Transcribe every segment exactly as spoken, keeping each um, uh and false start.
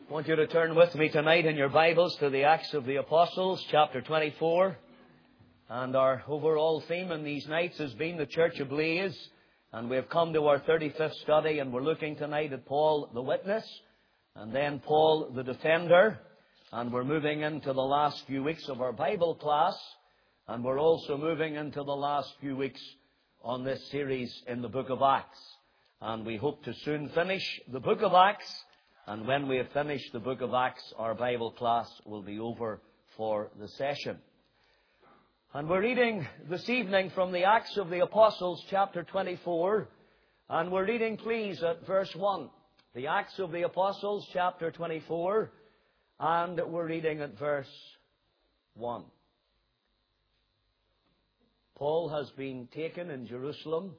I want you to turn with me tonight in your Bibles to the Acts of the Apostles, chapter twenty-four. And our overall theme in these nights has been the church ablaze. And we have come to our thirty-fifth study, and we're looking tonight at Paul the witness, and then Paul the defender. And we're moving into the last few weeks of our Bible class, and we're also moving into the last few weeks on this series in the book of Acts. And we hope to soon finish the book of Acts. And when we have finished the book of Acts, our Bible class will be over for the session. And we're reading this evening from the Acts of the Apostles, chapter twenty-four. And we're reading, please, at verse one. The Acts of the Apostles, chapter twenty-four. And we're reading at verse one. Paul has been taken in Jerusalem.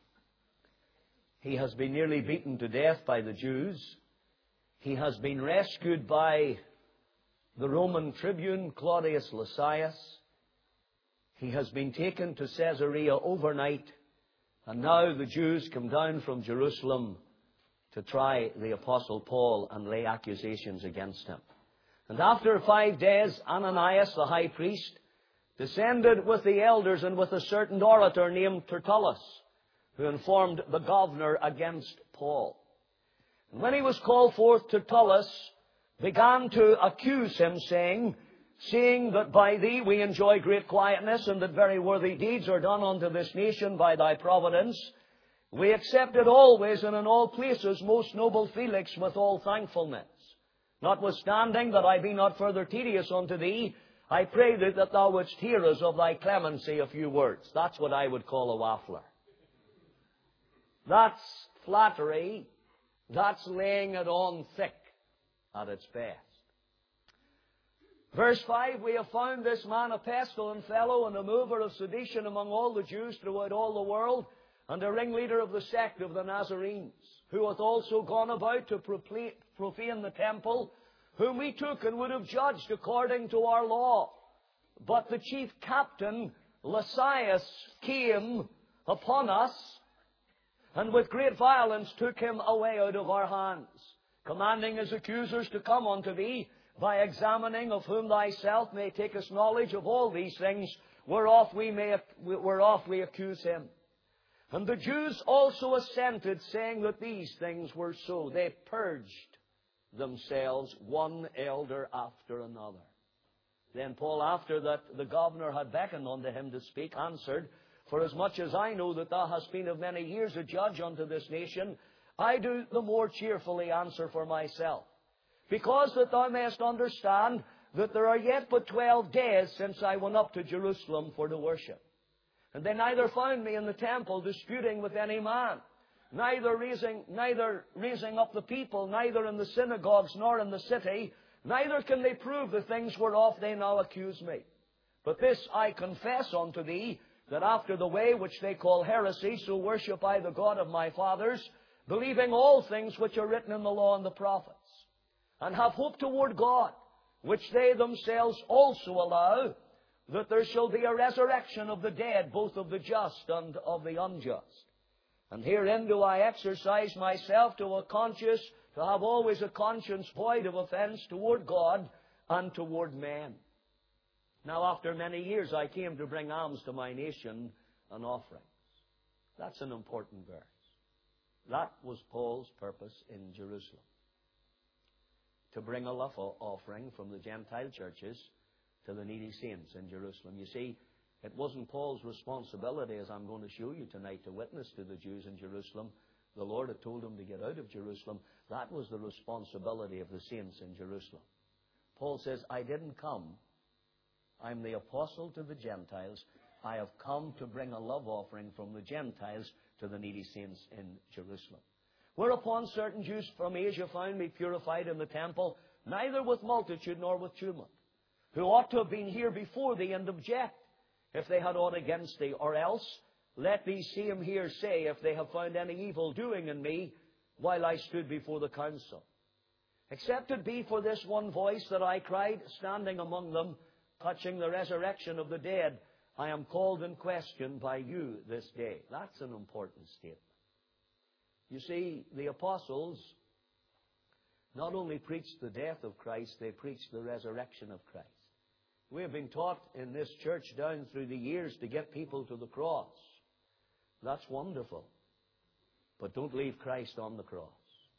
He has been nearly beaten to death by the Jews. He has been rescued by the Roman tribune, Claudius Lysias. He has been taken to Caesarea overnight. And now the Jews come down from Jerusalem to try the Apostle Paul and lay accusations against him. And after five days, Ananias, the high priest, descended with the elders and with a certain orator named Tertullus, who informed the governor against Paul. And when he was called forth, Tertullus began to accuse him, saying, "Seeing that by thee we enjoy great quietness, and that very worthy deeds are done unto this nation by thy providence, we accept it always and in all places, most noble Felix, with all thankfulness. Notwithstanding that I be not further tedious unto thee, I pray thee that thou wouldst hear us of thy clemency a few words." That's what I would call a waffler. That's flattery. That's laying it on thick at its best. Verse five, "We have found this man a pestilent fellow and a mover of sedition among all the Jews throughout all the world, and a ringleader of the sect of the Nazarenes, who hath also gone about to profane the temple, whom we took and would have judged according to our law. But the chief captain, Lysias, came upon us, and with great violence took him away out of our hands, commanding his accusers to come unto thee, by examining of whom thyself may take us knowledge of all these things, whereof we may whereof we accuse him. And the Jews also assented, saying that these things were so. They purged themselves, one elder after another. Then Paul, after that the governor had beckoned unto him to speak, answered, For as much as I know that thou hast been of many years a judge unto this nation, I do the more cheerfully answer for myself. Because that thou mayest understand that there are yet but twelve days since I went up to Jerusalem for to worship. And they neither found me in the temple disputing with any man, neither raising, neither raising up the people, neither in the synagogues nor in the city, neither can they prove the things whereof they now accuse me. But this I confess unto thee, that after the way which they call heresy, so worship I the God of my fathers, believing all things which are written in the law and the prophets, and have hope toward God, which they themselves also allow, that there shall be a resurrection of the dead, both of the just and of the unjust. And herein do I exercise myself to a conscience, to have always a conscience void of offense toward God and toward men. Now after many years I came to bring alms to my nation and offerings." That's an important verse. That was Paul's purpose in Jerusalem, to bring a love offering from the Gentile churches to the needy saints in Jerusalem. You see, it wasn't Paul's responsibility, as I'm going to show you tonight, to witness to the Jews in Jerusalem. The Lord had told him to get out of Jerusalem. That was the responsibility of the saints in Jerusalem. Paul says, I didn't come. I'm the apostle to the Gentiles. I have come to bring a love offering from the Gentiles to the needy saints in Jerusalem. Whereupon certain Jews from Asia found me purified in the temple, neither with multitude nor with tumult, who ought to have been here before thee and object, if they had aught against thee. Or else, let these same here say, if they have found any evil doing in me, while I stood before the council. Except it be for this one voice that I cried, standing among them, touching the resurrection of the dead, I am called in question by you this day. That's an important statement. You see, the apostles not only preached the death of Christ, they preached the resurrection of Christ. We have been taught in this church down through the years to get people to the cross. That's wonderful. But don't leave Christ on the cross.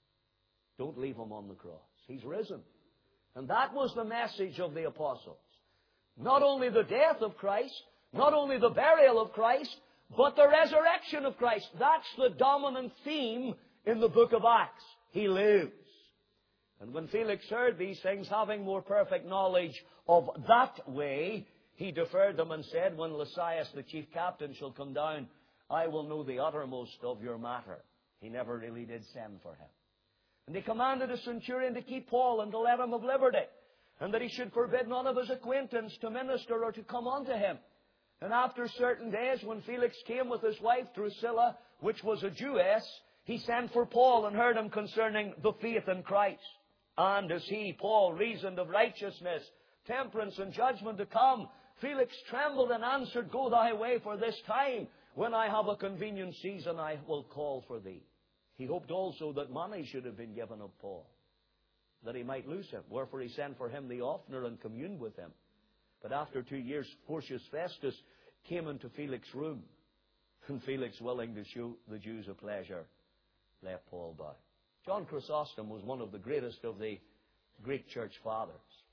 Don't leave Him on the cross. He's risen. And that was the message of the apostles. Not only the death of Christ, not only the burial of Christ, but the resurrection of Christ. That's the dominant theme in the book of Acts. He lives. And when Felix heard these things, having more perfect knowledge of that way, he deferred them and said, when Lysias, the chief captain, shall come down, I will know the uttermost of your matter. He never really did send for him. And he commanded a centurion to keep Paul and to let him have liberty, and that he should forbid none of his acquaintance to minister or to come unto him. And after certain days, when Felix came with his wife Drusilla, which was a Jewess, he sent for Paul and heard him concerning the faith in Christ. And as he, Paul, reasoned of righteousness, temperance, and judgment to come, Felix trembled and answered, Go thy way, for this time, when I have a convenient season, I will call for thee. He hoped also that money should have been given of Paul, that he might loose him. Wherefore he sent for him the oftener and communed with him. But after two years, Porcius Festus came into Felix's room, and Felix, willing to show the Jews a pleasure, let Paul by. John Chrysostom was one of the greatest of the Greek church fathers.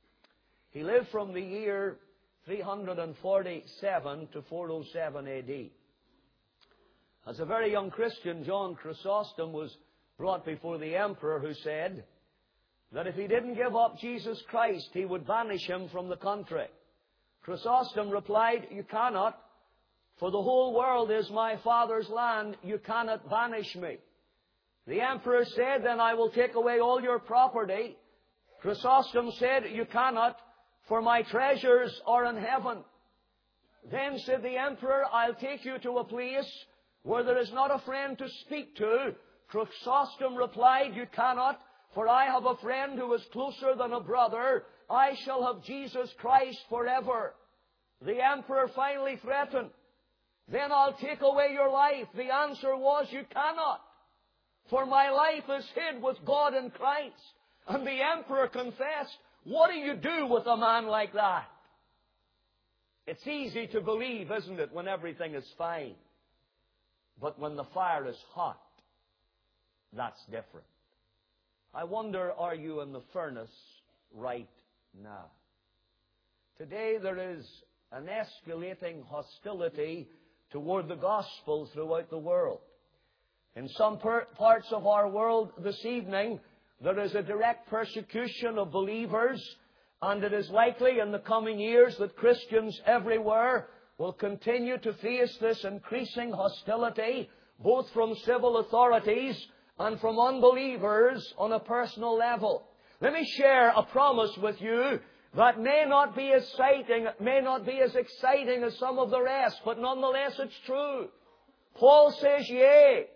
He lived from the year three forty-seven to four oh seven A D. As a very young Christian, John Chrysostom was brought before the emperor, who said that if he didn't give up Jesus Christ, he would banish him from the country. Chrysostom replied, You cannot, for the whole world is my Father's land. You cannot banish me. The emperor said, Then I will take away all your property. Chrysostom said, You cannot, for my treasures are in heaven. Then said the emperor, I'll take you to a place where there is not a friend to speak to. Chrysostom replied, You cannot, for I have a friend who is closer than a brother. I shall have Jesus Christ forever. The emperor finally threatened, Then I'll take away your life. The answer was, You cannot, for my life is hid with God in Christ. And the emperor confessed, What do you do with a man like that? It's easy to believe, isn't it, when everything is fine. But when the fire is hot, that's different. I wonder, are you in the furnace right now? Today there is an escalating hostility toward the gospel throughout the world. In some per- parts of our world this evening, there is a direct persecution of believers, and it is likely in the coming years that Christians everywhere will continue to face this increasing hostility, both from civil authorities and from unbelievers on a personal level. Let me share a promise with you that may not be as exciting, may not be as exciting as some of the rest, but nonetheless it's true. Paul says, Yea,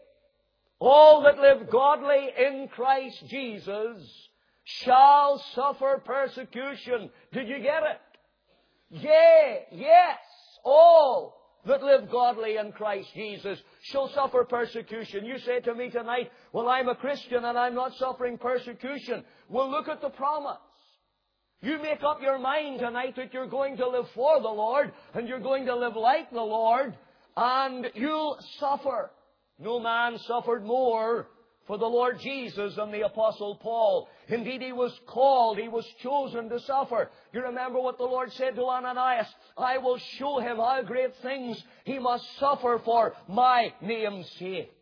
all that live godly in Christ Jesus shall suffer persecution. Did you get it? Yea, yes, all that live godly in Christ Jesus shall suffer persecution. You say to me tonight, well, I'm a Christian and I'm not suffering persecution. Well, look at the promise. You make up your mind tonight that you're going to live for the Lord and you're going to live like the Lord, and you'll suffer. No man suffered more for the Lord Jesus than the Apostle Paul. Indeed, he was called, he was chosen to suffer. You remember what the Lord said to Ananias? I will show him how great things he must suffer for my name's sake.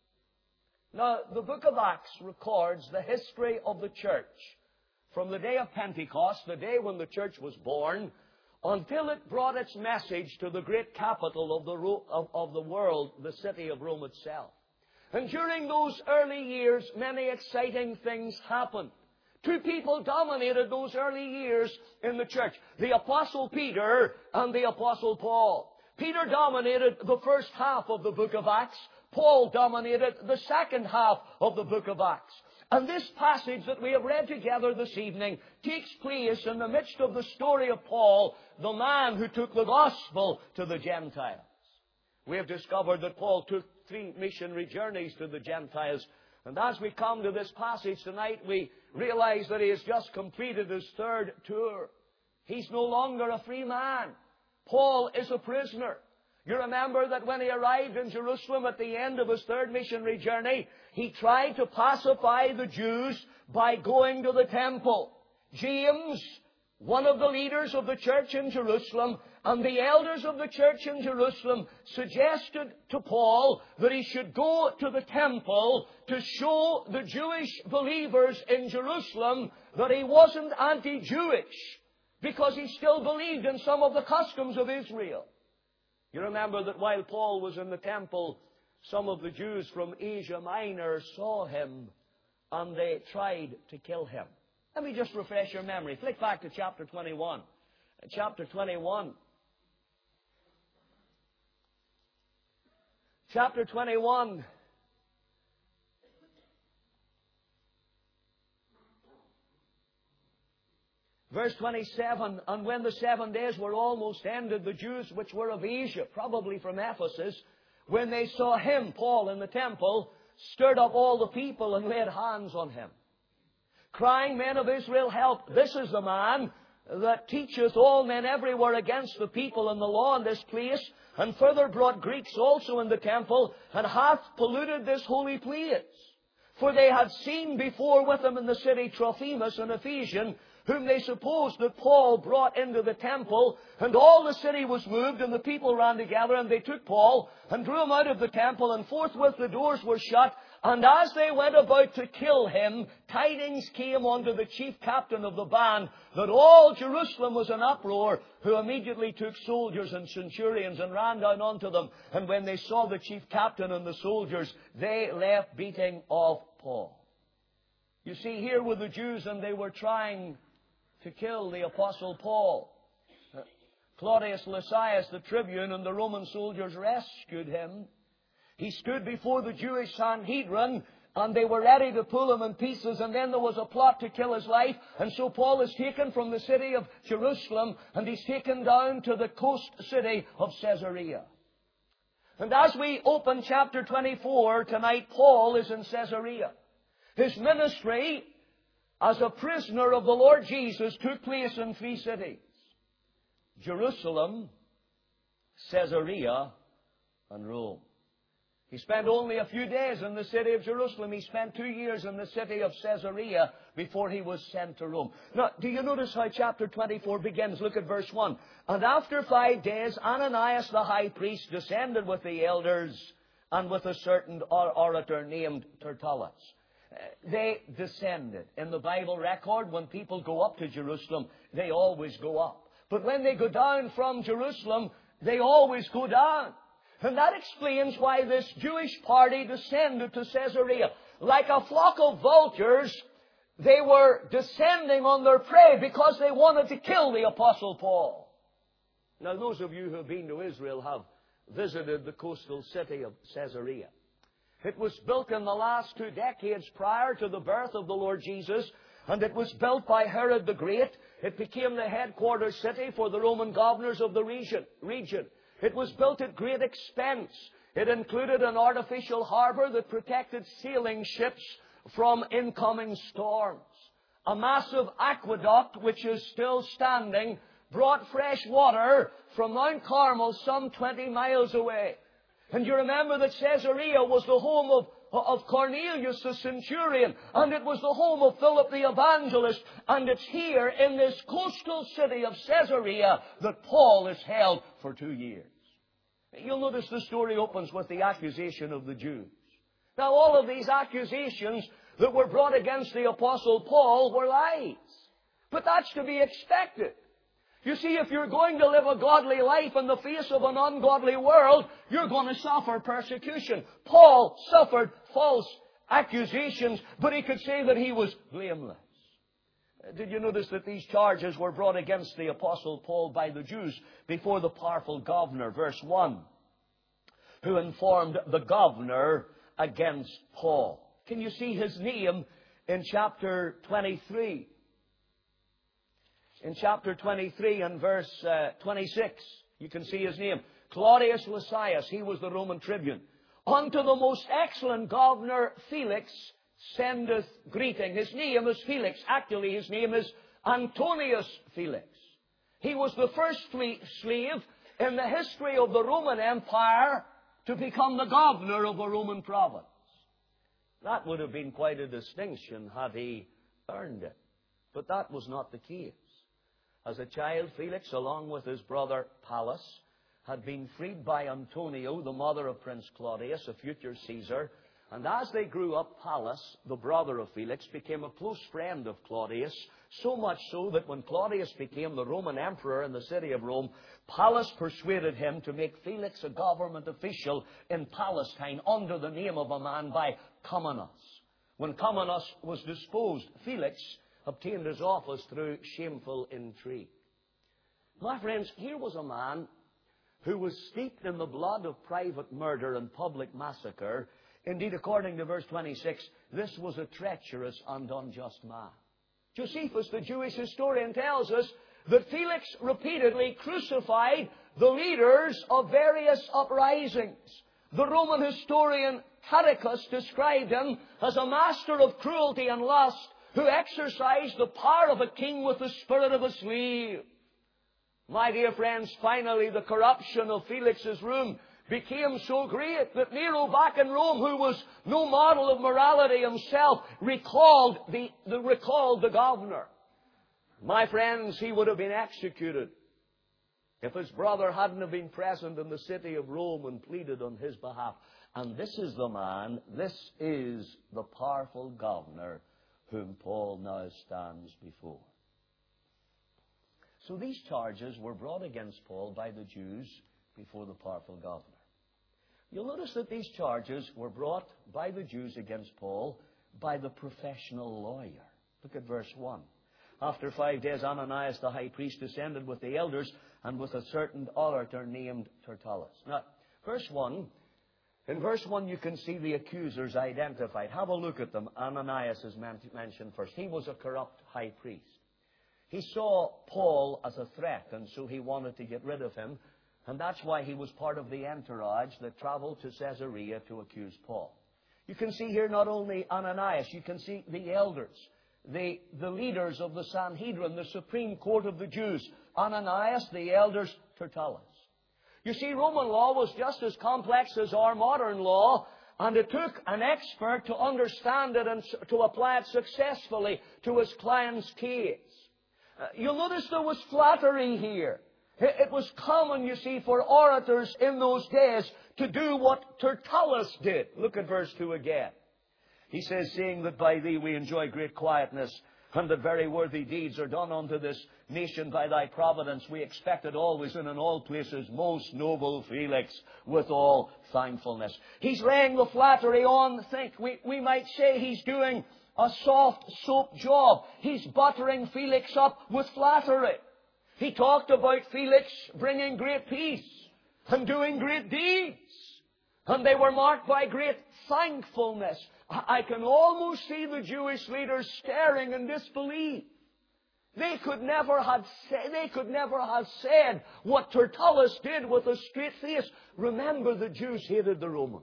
Now, the book of Acts records the history of the church from the day of Pentecost, the day when the church was born, until it brought its message to the great capital of the, of, of the world, the city of Rome itself. And during those early years, many exciting things happened. Two people dominated those early years in the church, the Apostle Peter and the Apostle Paul. Peter dominated the first half of the book of Acts. Paul dominated the second half of the book of Acts. And this passage that we have read together this evening takes place in the midst of the story of Paul, the man who took the gospel to the Gentiles. We have discovered that Paul took three missionary journeys to the Gentiles, And as we come to this passage tonight, we realize that he has just completed his third tour. He's no longer a free man. Paul is a prisoner. You remember that when he arrived in Jerusalem at the end of his third missionary journey, he tried to pacify the Jews by going to the temple. James, one of the leaders of the church in Jerusalem, and the elders of the church in Jerusalem suggested to Paul that he should go to the temple to show the Jewish believers in Jerusalem that he wasn't anti-Jewish, because he still believed in some of the customs of Israel. You remember that while Paul was in the temple, some of the Jews from Asia Minor saw him and they tried to kill him. Let me just refresh your memory. Flick back to chapter twenty-one. Chapter twenty-one. Chapter twenty-one. Verse twenty-seven, and when the seven days were almost ended, the Jews which were of Asia, probably from Ephesus, when they saw him, Paul, in the temple, stirred up all the people and laid hands on him, crying, Men of Israel, help! This is the man that teacheth all men everywhere against the people and the law in this place, and further brought Greeks also in the temple, and hath polluted this holy place. For they had seen before with him in the city Trophimus, an Ephesian, whom they supposed that Paul brought into the temple, and all the city was moved, and the people ran together, and they took Paul, and drew him out of the temple, and forthwith the doors were shut, and as they went about to kill him, tidings came unto the chief captain of the band, that all Jerusalem was in uproar, who immediately took soldiers and centurions, and ran down unto them, and when they saw the chief captain and the soldiers, they left beating of Paul. You see, here were the Jews, and they were trying to kill the Apostle Paul. Claudius Lysias, the tribune, and the Roman soldiers rescued him. He stood before the Jewish Sanhedrin, and they were ready to pull him in pieces, and then there was a plot to kill his life, and so Paul is taken from the city of Jerusalem, and he's taken down to the coast city of Caesarea. And as we open chapter twenty-four tonight, Paul is in Caesarea. His ministry as a prisoner of the Lord Jesus took place in three cities: Jerusalem, Caesarea, and Rome. He spent only a few days in the city of Jerusalem. He spent two years in the city of Caesarea before he was sent to Rome. Now, do you notice how chapter twenty-four begins? Look at verse one. And after five days, Ananias the high priest descended with the elders and with a certain orator named Tertullus. They descended. In the Bible record, when people go up to Jerusalem, they always go up. But when they go down from Jerusalem, they always go down. And that explains why this Jewish party descended to Caesarea. Like a flock of vultures, they were descending on their prey because they wanted to kill the Apostle Paul. Now, those of you who have been to Israel have visited the coastal city of Caesarea. It was built in the last two decades prior to the birth of the Lord Jesus, and it was built by Herod the Great. It became the headquarters city for the Roman governors of the region. region. It was built at great expense. It included an artificial harbor that protected sailing ships from incoming storms. A massive aqueduct, which is still standing, brought fresh water from Mount Carmel some twenty miles away. And you remember that Caesarea was the home of, of Cornelius the centurion, and it was the home of Philip the evangelist, and it's here in this coastal city of Caesarea that Paul is held for two years. You'll notice the story opens with the accusation of the Jews. Now, all of these accusations that were brought against the Apostle Paul were lies. But that's to be expected. You see, if you're going to live a godly life in the face of an ungodly world, you're going to suffer persecution. Paul suffered false accusations, but he could say that he was blameless. Did you notice that these charges were brought against the Apostle Paul by the Jews before the powerful governor? Verse one, who informed the governor against Paul. Can you see his name in chapter twenty-three? In chapter twenty-three and verse uh, twenty-six, you can see his name. Claudius Lysias, he was the Roman tribune. unto the most excellent governor Felix sendeth greeting. His name is Felix. Actually, his name is Antonius Felix. He was the first slave in the history of the Roman Empire to become the governor of a Roman province. That would have been quite a distinction had he earned it. But that was not the case. As a child, Felix, along with his brother Pallas, had been freed by Antonia, the mother of Prince Claudius, a future Caesar. And as they grew up, Pallas, the brother of Felix, became a close friend of Claudius, so much so that when Claudius became the Roman emperor in the city of Rome, Pallas persuaded him to make Felix a government official in Palestine under the name of a man by Commonus. When Commonus was disposed, Felix obtained his office through shameful intrigue. My friends, here was a man who was steeped in the blood of private murder and public massacre. Indeed, according to verse twenty-six, this was a treacherous and unjust man. Josephus, the Jewish historian, tells us that Felix repeatedly crucified the leaders of various uprisings. The Roman historian Tacitus described him as a master of cruelty and lust who exercised the power of a king with the spirit of a slave. My dear friends, finally the corruption of Felix's room became so great that Nero back in Rome, who was no model of morality himself, recalled the, the, recalled the governor. My friends, he would have been executed if his brother hadn't have been present in the city of Rome and pleaded on his behalf. And this is the man, this is the powerful governor whom Paul now stands before. So these charges were brought against Paul by the Jews before the powerful governor. You'll notice that these charges were brought by the Jews against Paul by the professional lawyer. Look at verse one. After five days, Ananias the high priest descended with the elders and with a certain orator named Tertullus. Now, verse one, in verse one you can see the accusers identified. Have a look at them. Ananias is mentioned first. He was a corrupt high priest. He saw Paul as a threat, and so he wanted to get rid of him. And that's why he was part of the entourage that traveled to Caesarea to accuse Paul. You can see here not only Ananias, you can see the elders, the, the leaders of the Sanhedrin, the Supreme Court of the Jews. Ananias, the elders, Tertullus. You see, Roman law was just as complex as our modern law, and it took an expert to understand it and to apply it successfully to his client's case. Uh, you'll notice there was flattery here. It was common, you see, for orators in those days to do what Tertullus did. Look at verse two again. He says, seeing that by thee we enjoy great quietness, and that very worthy deeds are done unto this nation by thy providence, we expect it always and in all places, most noble Felix, with all thankfulness. He's laying the flattery on. Think, we, we might say he's doing a soft soap job. He's buttering Felix up with flattery. He talked about Felix bringing great peace and doing great deeds. And they were marked by great thankfulness. I can almost see the Jewish leaders staring in disbelief. They could never have said, they could never have said what Tertullus did with a straight face. Remember, the Jews hated the Romans.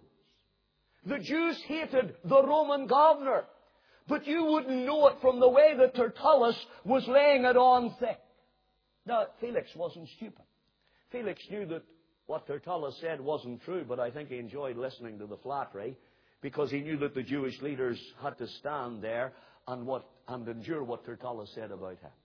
The Jews hated the Roman governor. But you wouldn't know it from the way that Tertullus was laying it on thick. Now, Felix wasn't stupid. Felix knew that what Tertullus said wasn't true, but I think he enjoyed listening to the flattery because he knew that the Jewish leaders had to stand there and, what, and endure what Tertullus said about him.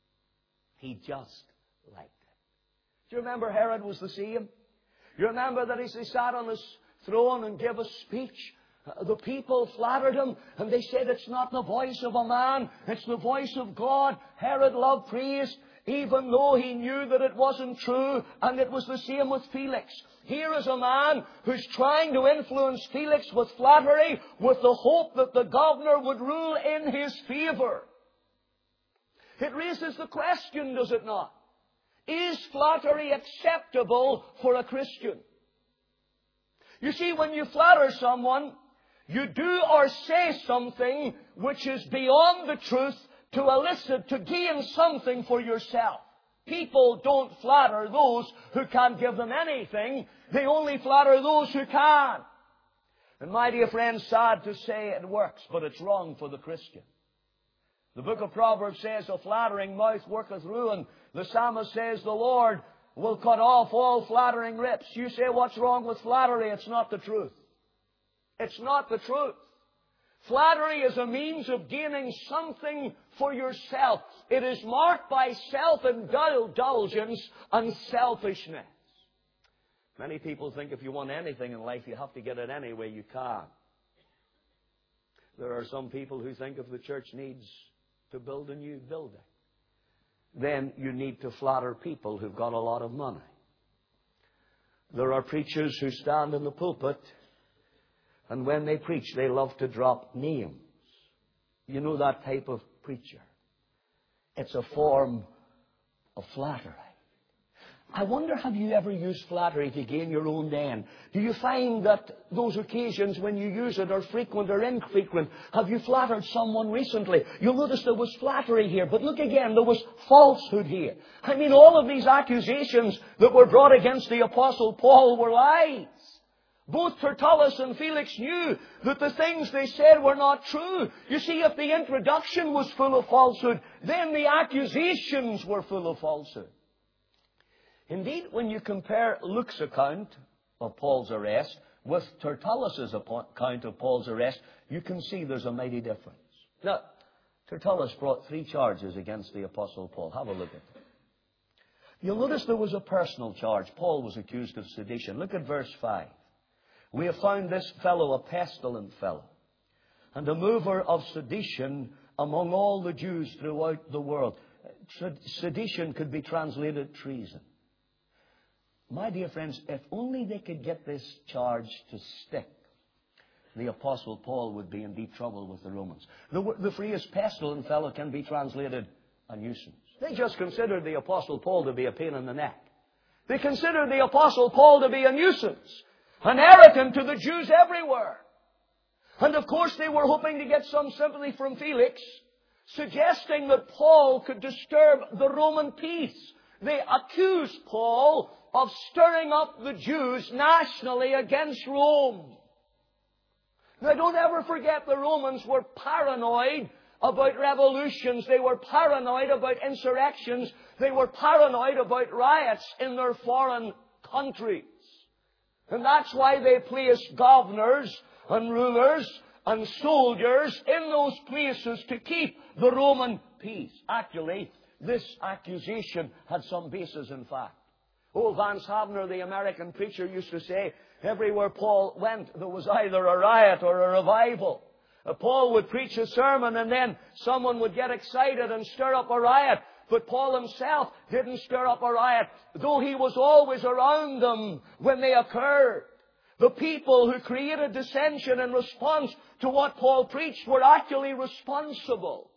He just liked it. Do you remember Herod was the same? You remember that as he sat on his throne and gave a speech, the people flattered him and they said, it's not the voice of a man, it's the voice of God. Herod loved praise, even though he knew that it wasn't true, and it was the same with Felix. Here is a man who's trying to influence Felix with flattery, with the hope that the governor would rule in his favor. It raises the question, does it not? Is flattery acceptable for a Christian? You see, when you flatter someone, you do or say something which is beyond the truth to elicit, to gain something for yourself. People don't flatter those who can't give them anything. They only flatter those who can. And my dear friends, sad to say it works, but it's wrong for the Christian. The book of Proverbs says, a flattering mouth worketh ruin. The psalmist says, the Lord will cut off all flattering lips. You say, what's wrong with flattery? It's not the truth. It's not the truth. Flattery is a means of gaining something for yourself. It is marked by self-indulgence and selfishness. Many people think if you want anything in life, you have to get it any way you can. There are some people who think if the church needs to build a new building, then you need to flatter people who've got a lot of money. There are preachers who stand in the pulpit, and when they preach, they love to drop names. You know that type of preacher. It's a form of flattery. I wonder, have you ever used flattery to gain your own end? Do you find that those occasions when you use it are frequent or infrequent? Have you flattered someone recently? You'll notice there was flattery here, but look again, there was falsehood here. I mean, all of these accusations that were brought against the Apostle Paul were lies. Both Tertullus and Felix knew that the things they said were not true. You see, if the introduction was full of falsehood, then the accusations were full of falsehood. Indeed, when you compare Luke's account of Paul's arrest with Tertullus' account of Paul's arrest, you can see there's a mighty difference. Now, Tertullus brought three charges against the Apostle Paul. Have a look at them. You'll notice there was a personal charge. Paul was accused of sedition. Look at verse five. We have found this fellow a pestilent fellow, and a mover of sedition among all the Jews throughout the world. Sedition could be translated treason. My dear friends, if only they could get this charge to stick, the Apostle Paul would be in deep trouble with the Romans. The, the phrase pestilent fellow can be translated a nuisance. They just considered the Apostle Paul to be a pain in the neck. They considered the Apostle Paul to be a nuisance, an irritant to the Jews everywhere. And of course they were hoping to get some sympathy from Felix, suggesting that Paul could disturb the Roman peace. They accused Paul of stirring up the Jews nationally against Rome. Now, don't ever forget the Romans were paranoid about revolutions. They were paranoid about insurrections. They were paranoid about riots in their foreign countries. And that's why they placed governors and rulers and soldiers in those places to keep the Roman peace. Actually, this accusation had some basis in fact. Old Vance Havner, the American preacher, used to say, everywhere Paul went, there was either a riot or a revival. Uh, Paul would preach a sermon and then someone would get excited and stir up a riot. But Paul himself didn't stir up a riot, though he was always around them when they occurred. The people who created dissension in response to what Paul preached were actually responsible.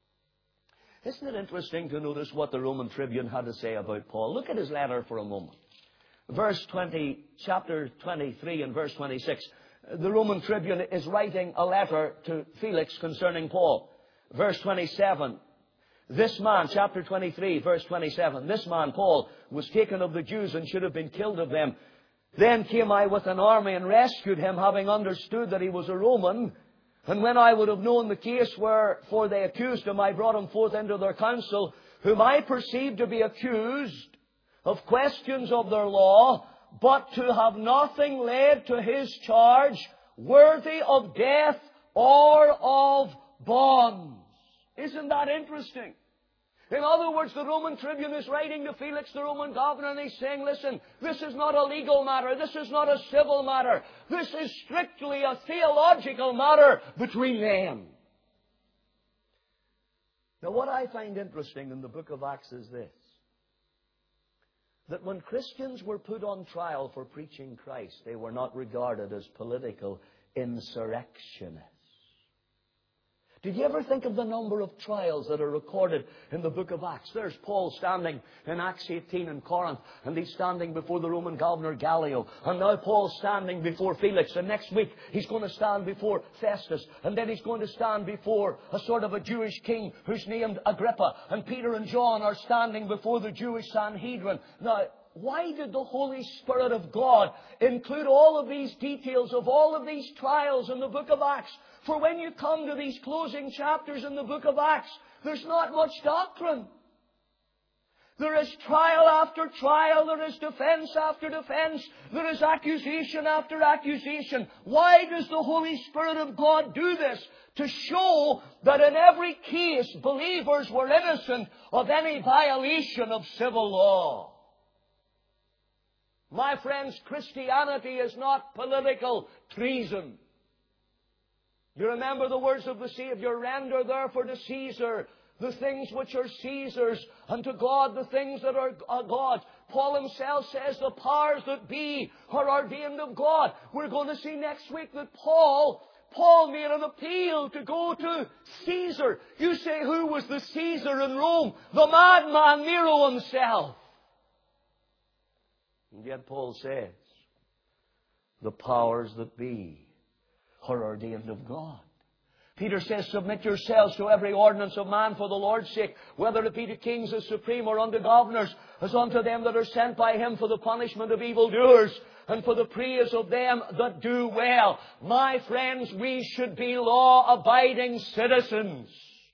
Isn't it interesting to notice what the Roman tribune had to say about Paul? Look at his letter for a moment. Verse twenty, chapter twenty-three and verse twenty-six. The Roman tribune is writing a letter to Felix concerning Paul. Verse twenty-seven. This man, chapter twenty-three, verse twenty-seven. This man, Paul, was taken of the Jews and should have been killed of them. Then came I with an army and rescued him, having understood that he was a Roman. And when I would have known the case wherefore they accused him, I brought him forth into their council, whom I perceived to be accused of questions of their law, but to have nothing laid to his charge worthy of death or of bonds. Isn't that interesting? In other words, the Roman tribune is writing to Felix, the Roman governor, and he's saying, listen, this is not a legal matter. This is not a civil matter. This is strictly a theological matter between them. Now, what I find interesting in the book of Acts is this. That when Christians were put on trial for preaching Christ, they were not regarded as political insurrectionists. Did you ever think of the number of trials that are recorded in the book of Acts? There's Paul standing in Acts eighteen in Corinth, and he's standing before the Roman governor Gallio. And now Paul's standing before Felix, and next week he's going to stand before Festus. And then he's going to stand before a sort of a Jewish king who's named Agrippa. And Peter and John are standing before the Jewish Sanhedrin. Now, why did the Holy Spirit of God include all of these details of all of these trials in the book of Acts? For when you come to these closing chapters in the book of Acts, there's not much doctrine. There is trial after trial. There is defense after defense. There is accusation after accusation. Why does the Holy Spirit of God do this? To show that in every case, believers were innocent of any violation of civil law. My friends, Christianity is not political treason. You remember the words of the Savior, "Render therefore to Caesar the things which are Caesar's, and to God the things that are God's." Paul himself says the powers that be are ordained of God. We're going to see next week that Paul, Paul made an appeal to go to Caesar. You say, who was the Caesar in Rome? The madman Nero himself. And yet Paul says, the powers that be are ordained of God. Peter says, submit yourselves to every ordinance of man for the Lord's sake, whether it be to kings as supreme or unto governors, as unto them that are sent by him for the punishment of evildoers, and for the praise of them that do well. My friends, we should be law-abiding citizens.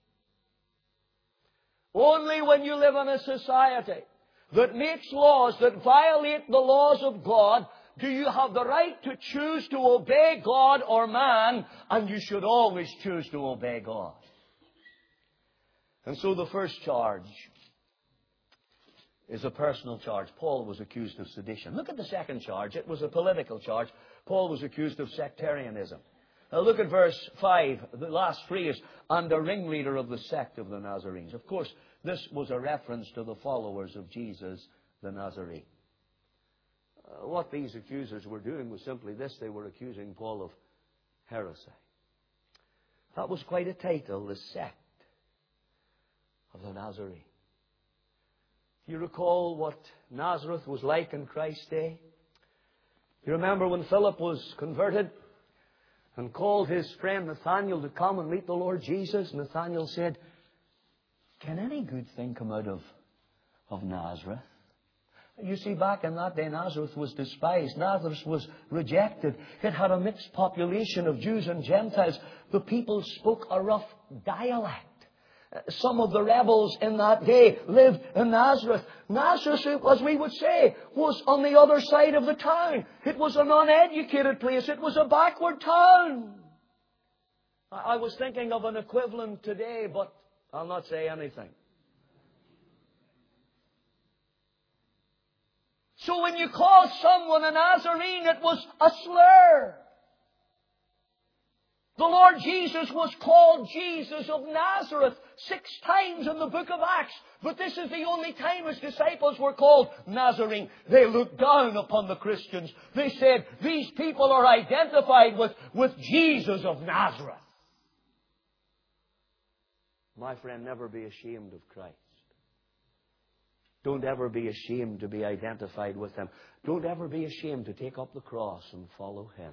Only when you live in a society that makes laws that violate the laws of God do you have the right to choose to obey God or man, and you should always choose to obey God. And so the first charge is a personal charge. Paul was accused of sedition. Look at the second charge. It was a political charge. Paul was accused of sectarianism. Now look at verse five, the last phrase, and a ringleader of the sect of the Nazarenes. Of course, this was a reference to the followers of Jesus the Nazarene. Uh, what these accusers were doing was simply this. They were accusing Paul of heresy. That was quite a title, the sect of the Nazarene. Do you recall what Nazareth was like in Christ's day? You remember when Philip was converted and called his friend Nathanael to come and meet the Lord Jesus? Nathanael said, "Can any good thing come out of, of Nazareth?" You see, back in that day, Nazareth was despised. Nazareth was rejected. It had a mixed population of Jews and Gentiles. The people spoke a rough dialect. Some of the rebels in that day lived in Nazareth. Nazareth, as we would say, was on the other side of the town. It was an uneducated place. It was a backward town. I was thinking of an equivalent today, but I'll not say anything. So when you call someone a Nazarene, it was a slur. The Lord Jesus was called Jesus of Nazareth six times in the book of Acts. But this is the only time his disciples were called Nazarene. They looked down upon the Christians. They said, these people are identified with, with Jesus of Nazareth. My friend, never be ashamed of Christ. Don't ever be ashamed to be identified with Him. Don't ever be ashamed to take up the cross and follow Him.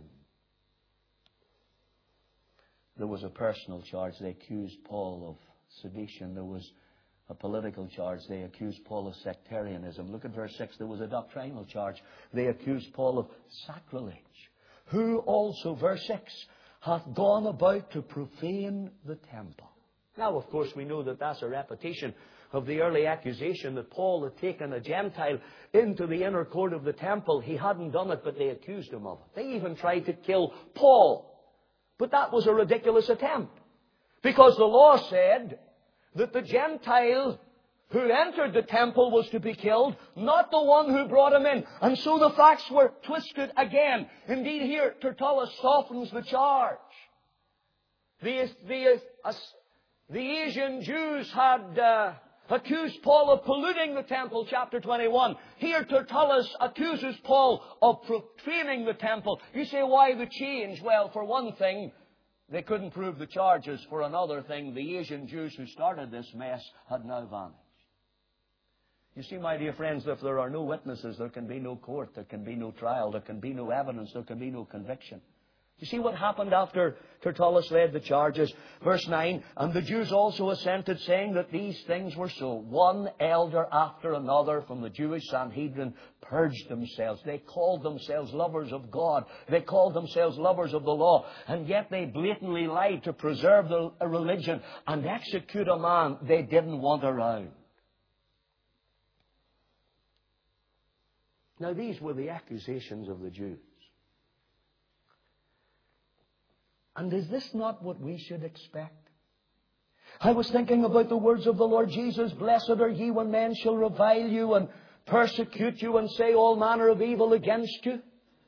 There was a personal charge. They accused Paul of sedition. There was a political charge. They accused Paul of sectarianism. Look at verse six. There was a doctrinal charge. They accused Paul of sacrilege. Who also, verse six, hath gone about to profane the temple. Now, of course, we know that that's a repetition of the early accusation that Paul had taken a Gentile into the inner court of the temple. He hadn't done it, but they accused him of it. They even tried to kill Paul. But that was a ridiculous attempt. Because the law said that the Gentile who entered the temple was to be killed, not the one who brought him in. And so the facts were twisted again. Indeed, here Tertullus softens the charge. The, the, uh, the Asian Jews had Uh, accused Paul of polluting the temple, chapter twenty-one. Here Tertullus accuses Paul of profaning the temple. You say, why the change? Well, for one thing, they couldn't prove the charges. For another thing, the Asian Jews who started this mess had now vanished. You see, my dear friends, if there are no witnesses, there can be no court, there can be no trial, there can be no evidence, there can be no conviction. You see what happened after Tertullus led the charges. Verse nine, and the Jews also assented, saying that these things were so. One elder after another from the Jewish Sanhedrin purged themselves. They called themselves lovers of God. They called themselves lovers of the law. And yet they blatantly lied to preserve their religion and execute a man they didn't want around. Now these were the accusations of the Jews. And is this not what we should expect? I was thinking about the words of the Lord Jesus. Blessed are ye when men shall revile you and persecute you and say all manner of evil against you.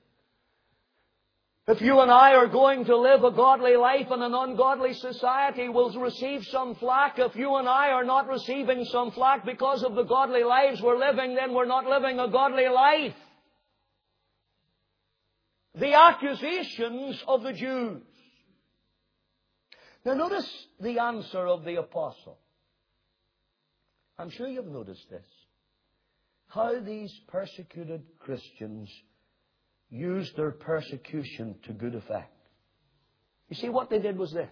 If you and I are going to live a godly life in an ungodly society, we'll receive some flack. If you and I are not receiving some flack because of the godly lives we're living, then we're not living a godly life. The accusations of the Jews. Now notice the answer of the apostle. I'm sure you've noticed this. How these persecuted Christians used their persecution to good effect. You see, what they did was this.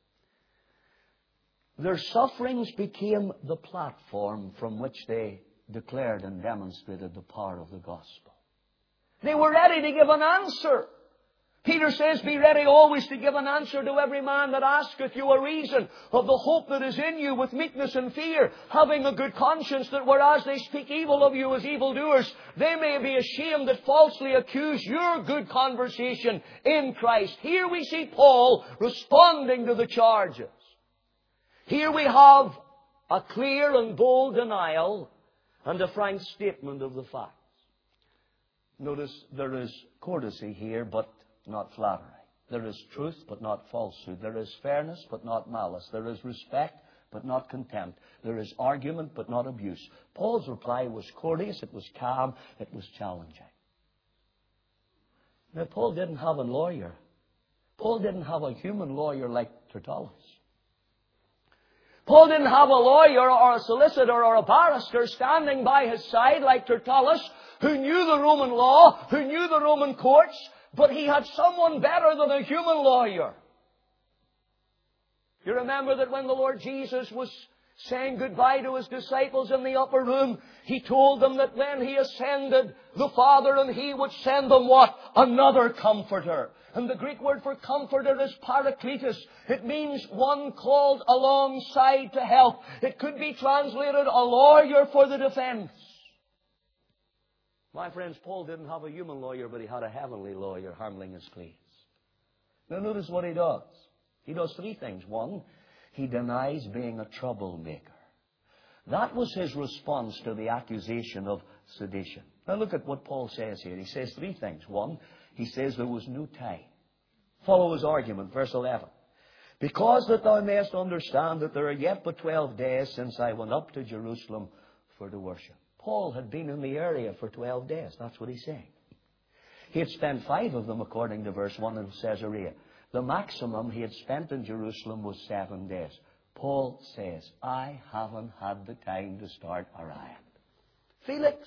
Their sufferings became the platform from which they declared and demonstrated the power of the gospel. They were ready to give an answer. Peter says, be ready always to give an answer to every man that asketh you a reason of the hope that is in you with meekness and fear, having a good conscience, that whereas they speak evil of you as evildoers, they may be ashamed that falsely accuse your good conversation in Christ. Here we see Paul responding to the charges. Here we have a clear and bold denial and a frank statement of the facts. Notice there is courtesy here, but not flattery. There is truth, but not falsehood. There is fairness, but not malice. There is respect, but not contempt. There is argument, but not abuse. Paul's reply was courteous, it was calm, it was challenging. Now, Paul didn't have a lawyer. Paul didn't have a human lawyer like Tertullus. Paul didn't have a lawyer or a solicitor or a barrister standing by his side like Tertullus, who knew the Roman law, who knew the Roman courts, but he had someone better than a human lawyer. You remember that when the Lord Jesus was saying goodbye to His disciples in the upper room, He told them that when He ascended, the Father and He would send them what? Another Comforter. And the Greek word for comforter is parakletos. It means one called alongside to help. It could be translated a lawyer for the defense. My friends, Paul didn't have a human lawyer, but he had a heavenly lawyer handling his case. Now notice what he does. He does three things. One, he denies being a troublemaker. That was his response to the accusation of sedition. Now look at what Paul says here. He says three things. One, he says there was no time. Follow his argument, verse eleven. Because that thou mayest understand that there are yet but twelve days since I went up to Jerusalem for to worship. Paul had been in the area for twelve days. That's what he's saying. He had spent five of them, according to verse one in Caesarea. The maximum he had spent in Jerusalem was seven days. Paul says, I haven't had the time to start a riot. Felix.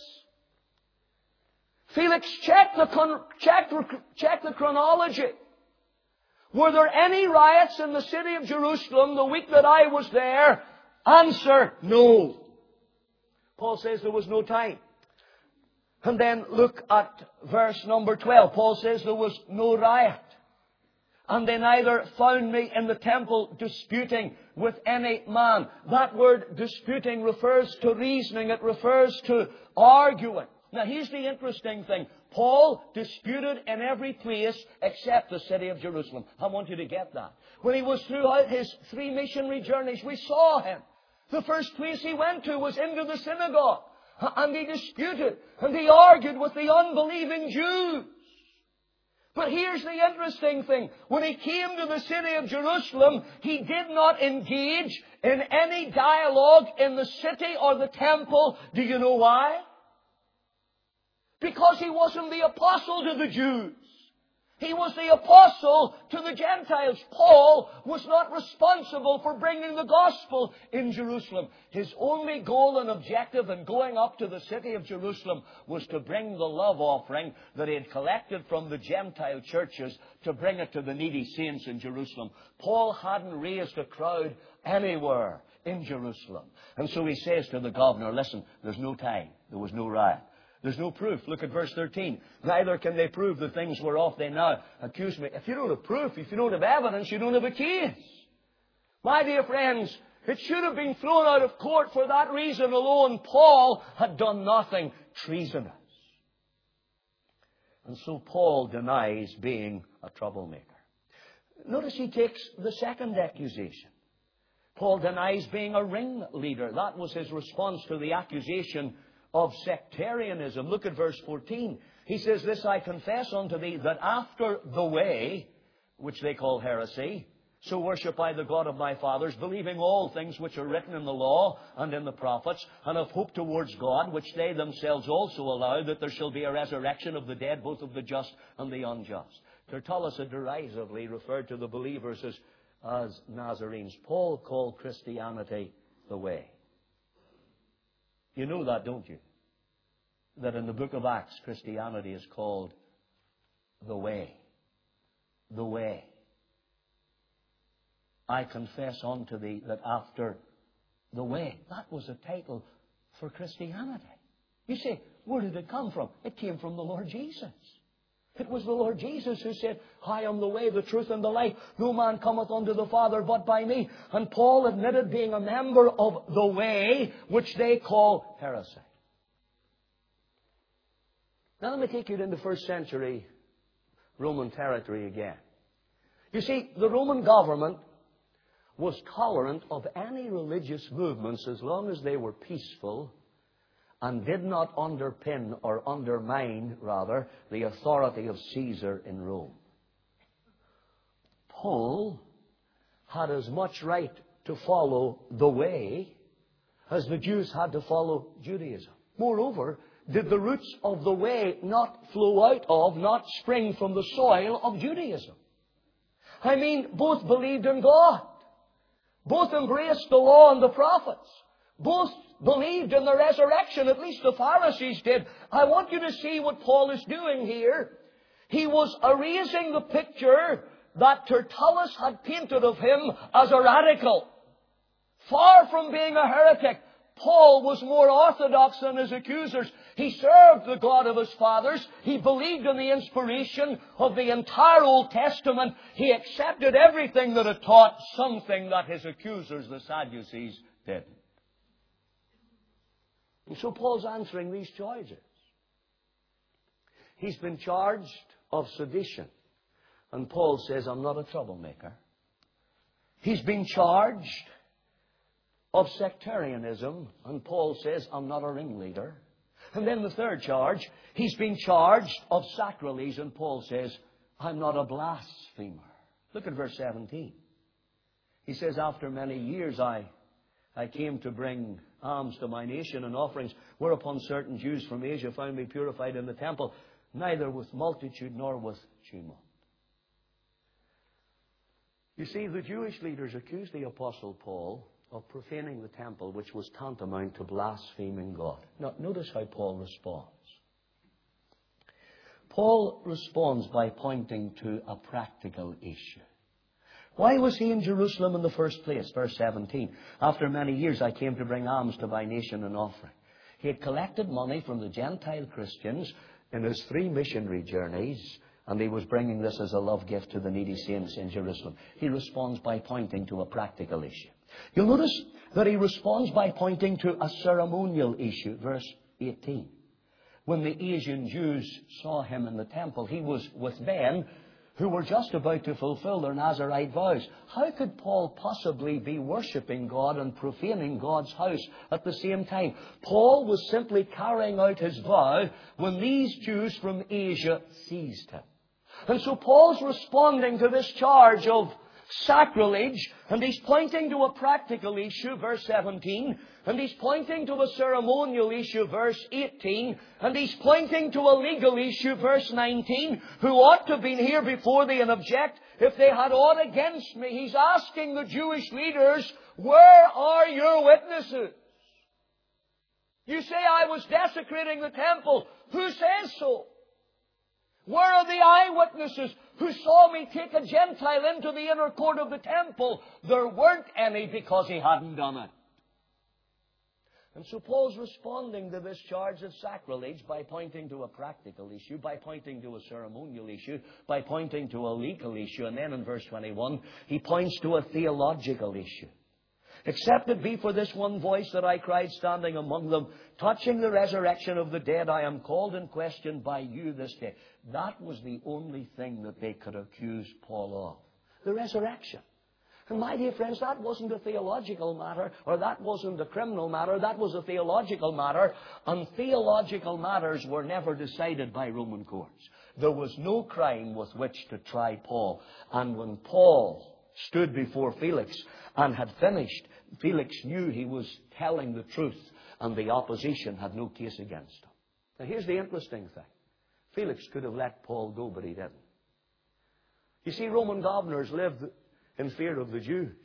Felix, check the, con- check, check the chronology. Were there any riots in the city of Jerusalem the week that I was there? Answer, no. Paul says there was no time. And then look at verse number twelve. Paul says there was no riot. And they neither found me in the temple disputing with any man. That word disputing refers to reasoning. It refers to arguing. Now here's the interesting thing. Paul disputed in every place except the city of Jerusalem. I want you to get that. When he was throughout his three missionary journeys, we saw him. The first place he went to was into the synagogue. And he disputed. And he argued with the unbelieving Jews. But here's the interesting thing. When he came to the city of Jerusalem, he did not engage in any dialogue in the city or the temple. Do you know why? Because he wasn't the apostle to the Jews. He was the apostle to the Gentiles. Paul was not responsible for bringing the gospel in Jerusalem. His only goal and objective in going up to the city of Jerusalem was to bring the love offering that he had collected from the Gentile churches, to bring it to the needy saints in Jerusalem. Paul hadn't raised a crowd anywhere in Jerusalem. And so he says to the governor, listen, there's no time. There was no riot. There's no proof. Look at verse thirteen. Neither can they prove the things whereof they now accuse me. If you don't have proof, if you don't have evidence, you don't have a case. My dear friends, it should have been thrown out of court for that reason alone. Paul had done nothing treasonous. And so Paul denies being a troublemaker. Notice he takes the second accusation. Paul denies being a ringleader. That was his response to the accusation of sectarianism. Look at verse fourteen. He says, this I confess unto thee, that after the way, which they call heresy, so worship I the God of my fathers, believing all things which are written in the law and in the prophets, and of hope towards God, which they themselves also allow, that there shall be a resurrection of the dead, both of the just and the unjust. Tertullus had derisively referred to the believers as, as Nazarenes. Paul called Christianity the way. You know that, don't you? That in the book of Acts, Christianity is called the way. The way. I confess unto thee that after the way. That was a title for Christianity. You say, where did it come from? It came from the Lord Jesus. It was the Lord Jesus who said, I am the way, the truth, and the life. No man cometh unto the Father but by me. And Paul admitted being a member of the way, which they call heresy. Now let me take you into first century Roman territory again. You see, the Roman government was tolerant of any religious movements as long as they were peaceful and did not underpin or undermine, rather, the authority of Caesar in Rome. Paul had as much right to follow the way as the Jews had to follow Judaism. Moreover, did the roots of the way not flow out of, not spring from the soil of Judaism? I mean, both believed in God. Both embraced the law and the prophets. Both believed in the resurrection, at least the Pharisees did. I want you to see what Paul is doing here. He was erasing the picture that Tertullus had painted of him as a radical. Far from being a heretic, Paul was more orthodox than his accusers. He served the God of his fathers. He believed in the inspiration of the entire Old Testament. He accepted everything that it taught, something that his accusers, the Sadducees, didn't. And so Paul's answering these charges. He's been charged of sedition. And Paul says, I'm not a troublemaker. He's been charged of sectarianism. And Paul says, I'm not a ringleader. And then the third charge, he's been charged of sacrilege. And Paul says, I'm not a blasphemer. Look at verse seventeen. He says, after many years I, I came to bring alms to my nation and offerings, whereupon certain Jews from Asia found me purified in the temple, neither with multitude nor with tumult. You see, the Jewish leaders accused the Apostle Paul of profaning the temple, which was tantamount to blaspheming God. Now, notice how Paul responds. Paul responds by pointing to a practical issue. Why was he in Jerusalem in the first place? Verse seventeen. After many years I came to bring alms to my nation and offering. He had collected money from the Gentile Christians in his three missionary journeys, and he was bringing this as a love gift to the needy saints in Jerusalem. He responds by pointing to a practical issue. You'll notice that he responds by pointing to a ceremonial issue. Verse eighteen. When the Asian Jews saw him in the temple, he was with men who were just about to fulfill their Nazirite vows. How could Paul possibly be worshipping God and profaning God's house at the same time? Paul was simply carrying out his vow when these Jews from Asia seized him. And so Paul's responding to this charge of sacrilege, and he's pointing to a practical issue, verse seventeen, and he's pointing to a ceremonial issue, verse eighteen, and he's pointing to a legal issue, verse nineteen, who ought to have been here before thee and object if they had aught against me. He's asking the Jewish leaders, where are your witnesses? You say I was desecrating the temple. Who says so? Where are the eyewitnesses who saw me take a Gentile into the inner court of the temple? There weren't any, because he hadn't done it. And so Paul's responding to this charge of sacrilege by pointing to a practical issue, by pointing to a ceremonial issue, by pointing to a legal issue. And then in verse twenty-one, he points to a theological issue. Except it be for this one voice that I cried standing among them, touching the resurrection of the dead, I am called in question by you this day. That was the only thing that they could accuse Paul of. The resurrection. And my dear friends, that wasn't a theological matter, or that wasn't a criminal matter, that was a theological matter, and theological matters were never decided by Roman courts. There was no crime with which to try Paul. And when Paul stood before Felix and had finished, Felix knew he was telling the truth, and the opposition had no case against him. Now here's the interesting thing. Felix could have let Paul go, but he didn't. You see, Roman governors lived in fear of the Jews.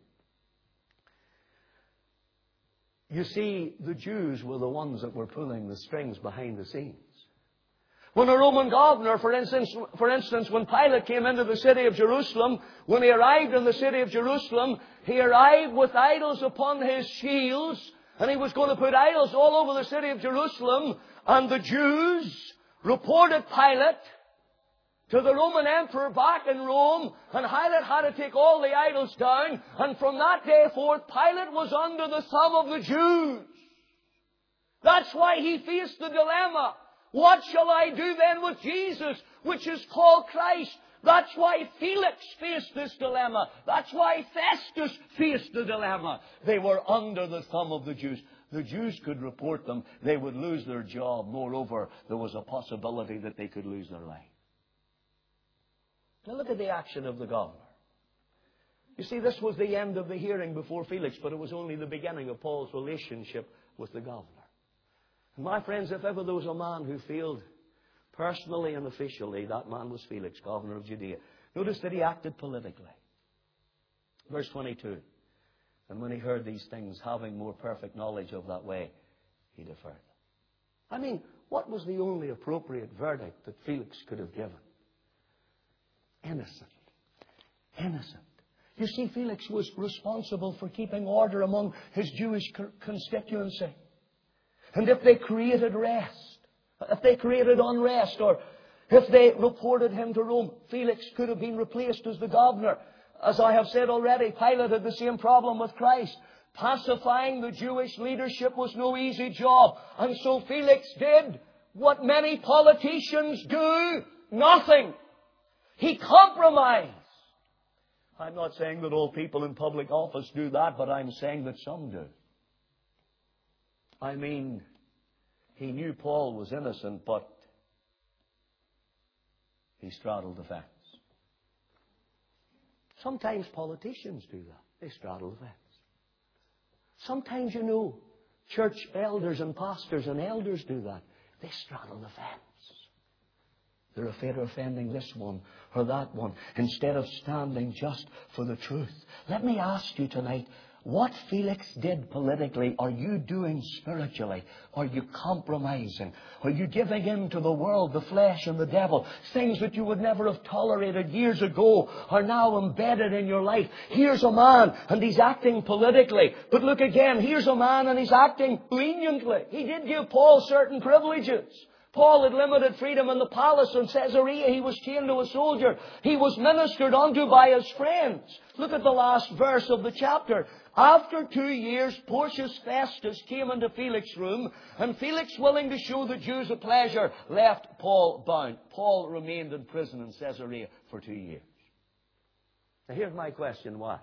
You see, the Jews were the ones that were pulling the strings behind the scenes. When a Roman governor, for instance, for instance, when Pilate came into the city of Jerusalem, when he arrived in the city of Jerusalem, he arrived with idols upon his shields, and he was going to put idols all over the city of Jerusalem, and the Jews reported Pilate to the Roman emperor back in Rome, and Pilate had to take all the idols down, and from that day forth, Pilate was under the thumb of the Jews. That's why he faced the dilemma. What shall I do then with Jesus, which is called Christ? That's why Felix faced this dilemma. That's why Festus faced the dilemma. They were under the thumb of the Jews. The Jews could report them. They would lose their job. Moreover, there was a possibility that they could lose their life. Now look at the action of the governor. You see, this was the end of the hearing before Felix, but it was only the beginning of Paul's relationship with the governor. And my friends, if ever there was a man who failed personally and officially, that man was Felix, governor of Judea. Notice that he acted politically. Verse twenty-two. And when he heard these things, having more perfect knowledge of that way, he deferred them. I mean, what was the only appropriate verdict that Felix could have given? Innocent. Innocent. You see, Felix was responsible for keeping order among his Jewish constituency. And if they created rest, if they created unrest, or if they reported him to Rome, Felix could have been replaced as the governor. As I have said already, Pilate had the same problem with Christ. Pacifying the Jewish leadership was no easy job. And so Felix did what many politicians do: nothing. He compromised. I'm not saying that all people in public office do that, but I'm saying that some do. I mean, he knew Paul was innocent, but he straddled the fence. Sometimes politicians do that. They straddle the fence. Sometimes, you know, church elders and pastors and elders do that. They straddle the fence. They're afraid of offending this one or that one, instead of standing just for the truth. Let me ask you tonight, what Felix did politically, are you doing spiritually? Are you compromising? Are you giving in to the world, the flesh and the devil? Things that you would never have tolerated years ago are now embedded in your life. Here's a man and he's acting politically. But look again, here's a man and he's acting leniently. He did give Paul certain privileges. Paul had limited freedom in the palace in Caesarea. He was chained to a soldier. He was ministered unto by his friends. Look at the last verse of the chapter. After two years, Porcius Festus came into Felix's room, and Felix, willing to show the Jews a pleasure, left Paul bound. Paul remained in prison in Caesarea for two years. Now here's my question, why?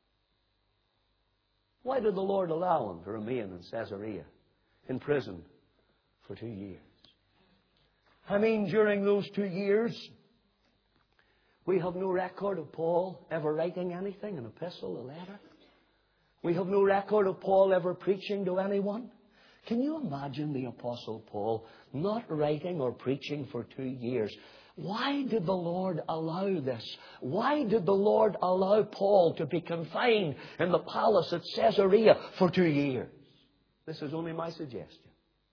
Why did the Lord allow him to remain in Caesarea, in prison, for two years? I mean, during those two years, We have no record of Paul ever writing anything, an epistle, a letter. We have no record of Paul ever preaching to anyone. Can you imagine the Apostle Paul not writing or preaching for two years? Why did the Lord allow this? Why did the Lord allow Paul to be confined in the palace at Caesarea for two years? This is only my suggestion.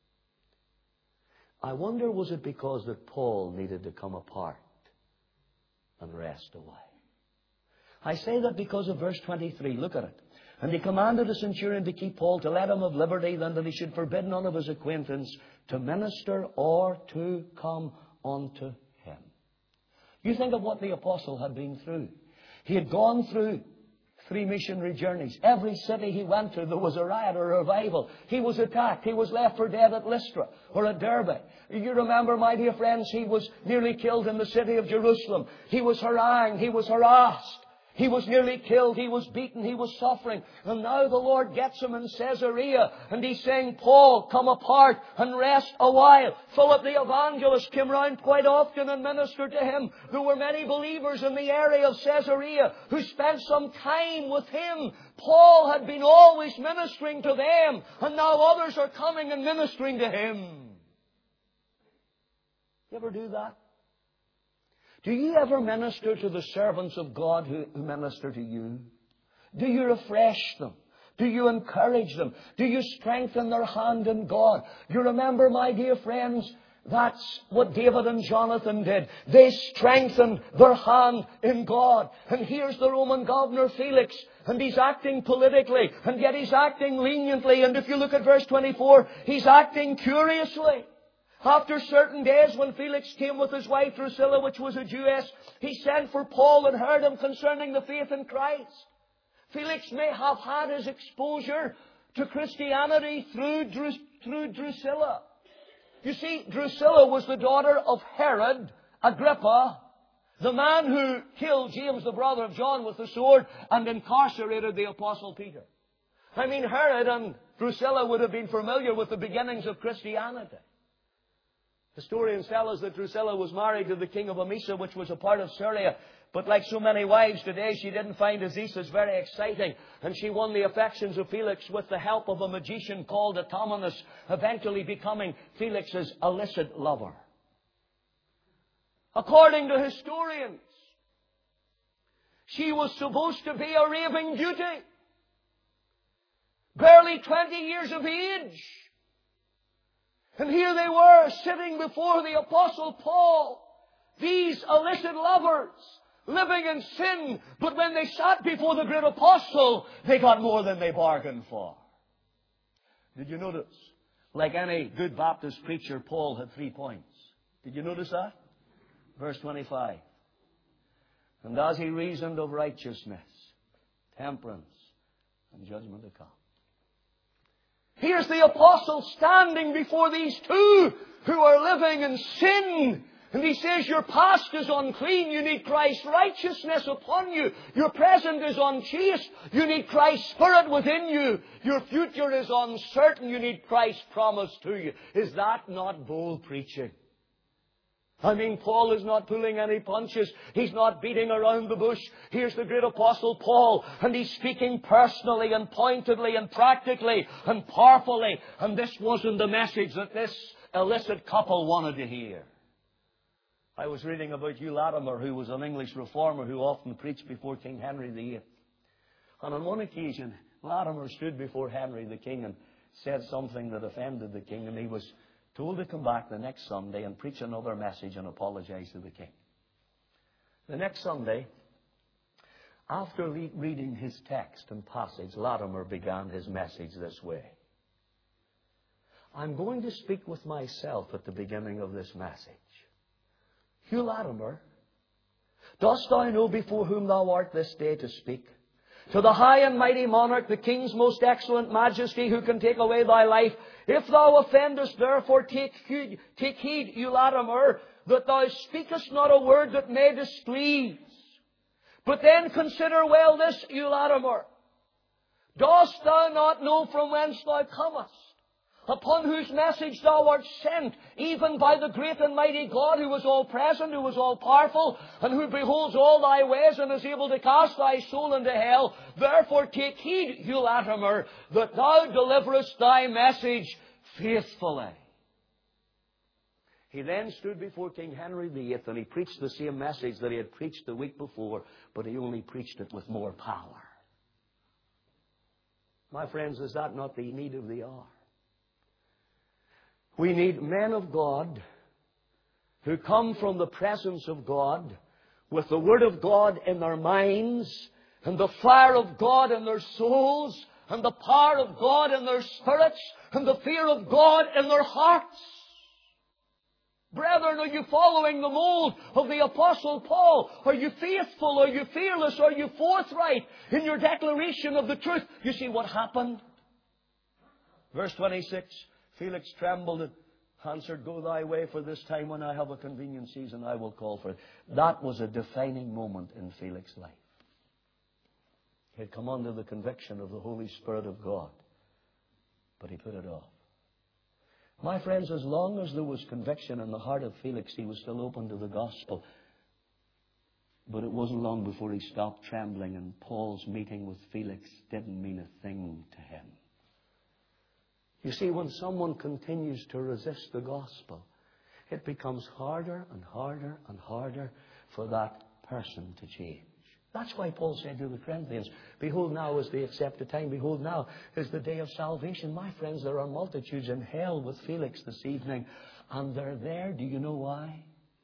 I wonder, was it because that Paul needed to come apart and rest away? I say that because of verse twenty-three. Look at it. And he commanded the centurion to keep Paul, to let him have liberty, then that he should forbid none of his acquaintance to minister or to come unto him. You think of what the apostle had been through. He had gone through three missionary journeys. Every city he went to, there was a riot or a revival. He was attacked. He was left for dead at Lystra or at Derbe. You remember, my dear friends, he was nearly killed in the city of Jerusalem. He was harangued. He was harassed. He was nearly killed. He was beaten. He was suffering. And now the Lord gets him in Caesarea. And he's saying, Paul, come apart and rest a while. Philip the evangelist came round quite often and ministered to him. There were many believers in the area of Caesarea who spent some time with him. Paul had been always ministering to them. And now others are coming and ministering to him. You ever do that? Do you ever minister to the servants of God who minister to you? Do you refresh them? Do you encourage them? Do you strengthen their hand in God? You remember, my dear friends, that's what David and Jonathan did. They strengthened their hand in God. And here's the Roman governor Felix, and he's acting politically, and yet he's acting leniently. And if you look at verse twenty-four, he's acting curiously. After certain days, when Felix came with his wife Drusilla, which was a Jewess, he sent for Paul and heard him concerning the faith in Christ. Felix may have had his exposure to Christianity through, Drus- through Drusilla. You see, Drusilla was the daughter of Herod Agrippa, the man who killed James, the brother of John, with the sword and incarcerated the Apostle Peter. I mean, Herod and Drusilla would have been familiar with the beginnings of Christianity. Historians tell us that Drusilla was married to the king of Emesa, which was a part of Syria. But like so many wives today, she didn't find Azizus very exciting. And she won the affections of Felix with the help of a magician called Atominus, eventually becoming Felix's illicit lover. According to historians, she was supposed to be a raving beauty. Barely twenty years of age. And here they were, sitting before the Apostle Paul, these illicit lovers, living in sin. But when they sat before the great Apostle, they got more than they bargained for. Did you notice? Like any good Baptist preacher, Paul had three points. Did you notice that? Verse twenty-five. And as he reasoned of righteousness, temperance, and judgment to come. Here's the apostle standing before these two who are living in sin. And he says, your past is unclean. You need Christ's righteousness upon you. Your present is unchaste. You need Christ's Spirit within you. Your future is uncertain. You need Christ's promise to you. Is that not bold preaching? I mean, Paul is not pulling any punches. He's not beating around the bush. Here's the great apostle Paul, and he's speaking personally and pointedly and practically and powerfully. And this wasn't the message that this illicit couple wanted to hear. I was reading about Hugh Latimer, who was an English reformer who often preached before King Henry the Eighth. And on one occasion, Latimer stood before Henry the King and said something that offended the king, and he was told to come back the next Sunday and preach another message and apologize to the king. The next Sunday, after re- reading his text and passage, Latimer began his message this way. I'm going to speak with myself at the beginning of this message. Hugh Latimer, dost thou know before whom thou art this day to speak? To the high and mighty monarch, the king's most excellent majesty, who can take away thy life. If thou offendest, therefore take heed, take heed, Hugh Latimer, that thou speakest not a word that may displease. But then consider well this, Hugh Latimer. Dost thou not know from whence thou comest? upon whose message thou art sent, even by the great and mighty God, who is all present, who is all powerful, and who beholds all thy ways, and is able to cast thy soul into hell. Therefore take heed, Hugh Latimer, that thou deliverest thy message faithfully. He then stood before King Henry the Eighth, and he preached the same message that he had preached the week before, but he only preached it with more power. My friends, is that not the need of the hour? We need men of God who come from the presence of God with the Word of God in their minds and the fire of God in their souls and the power of God in their spirits and the fear of God in their hearts. Brethren, are you following the mold of the Apostle Paul? Are you faithful? Are you fearless? Are you forthright in your declaration of the truth? You see what happened? Verse twenty-six, Felix trembled and answered, Go thy way, for this time when I have a convenient season I will call for it. That was a defining moment in Felix's life. He had come under the conviction of the Holy Spirit of God, but he put it off. My friends, as long as there was conviction in the heart of Felix, he was still open to the gospel. But it wasn't long before he stopped trembling, and Paul's meeting with Felix didn't mean a thing to him. You see, when someone continues to resist the gospel, it becomes harder and harder and harder for that person to change. That's why Paul said to the Corinthians, Behold, now is the accepted time. Behold, now is the day of salvation. My friends, there are multitudes in hell with Felix this evening, and they're there. Do you know why?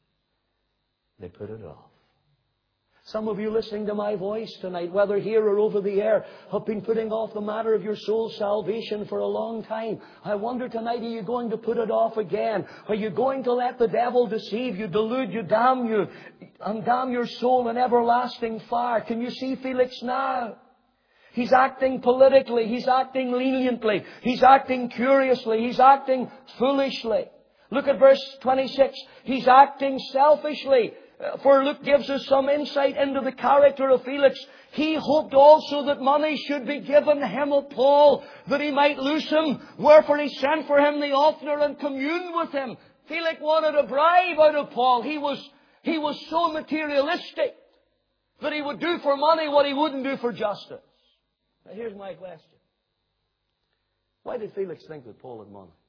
They put it off. Some of you listening to my voice tonight, whether here or over the air, have been putting off the matter of your soul's salvation for a long time. I wonder tonight, are you going to put it off again? Are you going to let the devil deceive you, delude you, damn you, and damn your soul in everlasting fire? Can you see Felix now? He's acting politically. He's acting leniently. He's acting curiously. He's acting foolishly. Look at verse twenty-six. He's acting selfishly. For Luke gives us some insight into the character of Felix. He hoped also that money should be given him of Paul, that he might loose him. Wherefore he sent for him the oftener and communed with him. Felix wanted a bribe out of Paul. He was, he was so materialistic that he would do for money what he wouldn't do for justice. Now here's my question. Why did Felix think that Paul had money?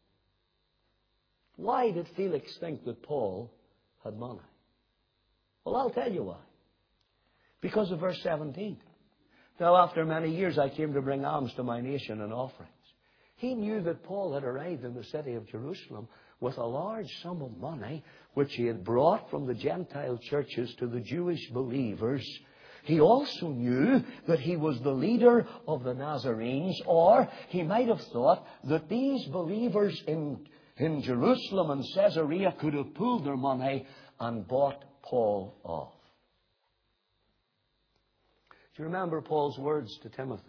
Why did Felix think that Paul had money? Well, I'll tell you why. Because of verse seventeen. Now, after many years, I came to bring alms to my nation and offerings. He knew that Paul had arrived in the city of Jerusalem with a large sum of money, which he had brought from the Gentile churches to the Jewish believers. He also knew that he was the leader of the Nazarenes, or he might have thought that these believers in, in Jerusalem and Caesarea could have pooled their money and bought Paul off. Do you remember Paul's words to Timothy?